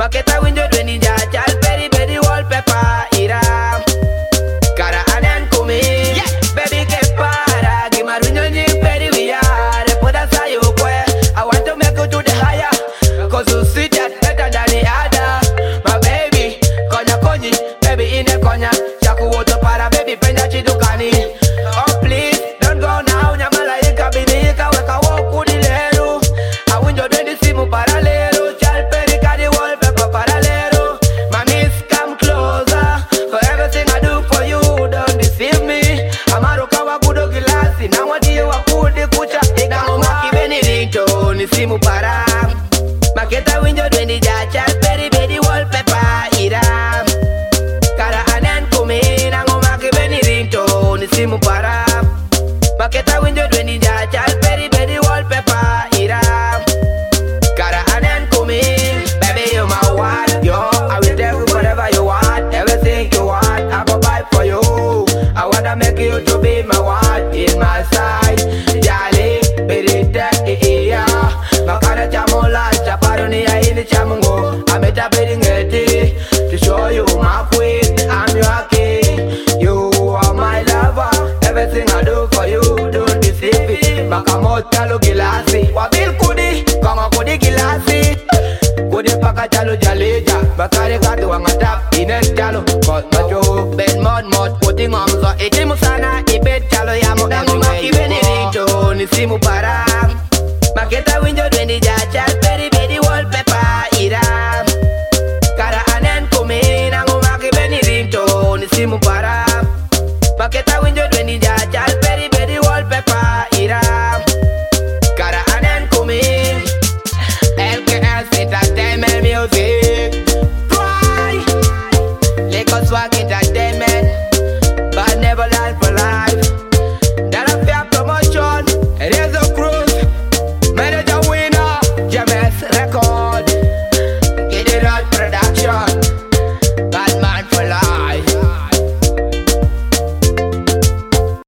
Maqueta window dweni jaja Peri peri wallpaper ira Cara anan kumi Baby que para Gimar window ni peri we are Pueda sayo kwe I want to make you to the higher Cause you see that better than the other My baby Konya konyi Baby in the konya Shaku woto para baby penda chidukani Oh please don't go now Nyamala ika bini ika weka woku di lero I window dweni simu paralelo Chal peri kadi wallpaper paralelo Mami come closer For everything I do for you Don't deceive me Amaro kawa kudo gilasi Na wadi wa kudi kucha Ika umaki beni ringtone Ni simu para Maqueta window dweni jaja Peri bedi wallpaper ira Cara anan kumi Na umaki beni ringtone Ni simu para Maqueta window dweni jaja Peri bedi wallpaper ira Cara anan kumi Baby you my one Yo I will tell you whatever you want Everything you want I go buy for you I wanna make you to be my one In my side Jali Berita iya Makana chamola Chaparoni ya ini chamungo Ameta ngeti To show you my queen I'm your king You are my lover Everything I do for you Don't deceive me Makamota lo gilasi Wabil kudi Kama kudi gilasi Kudi paka chalo jaleja Bakari kati wangata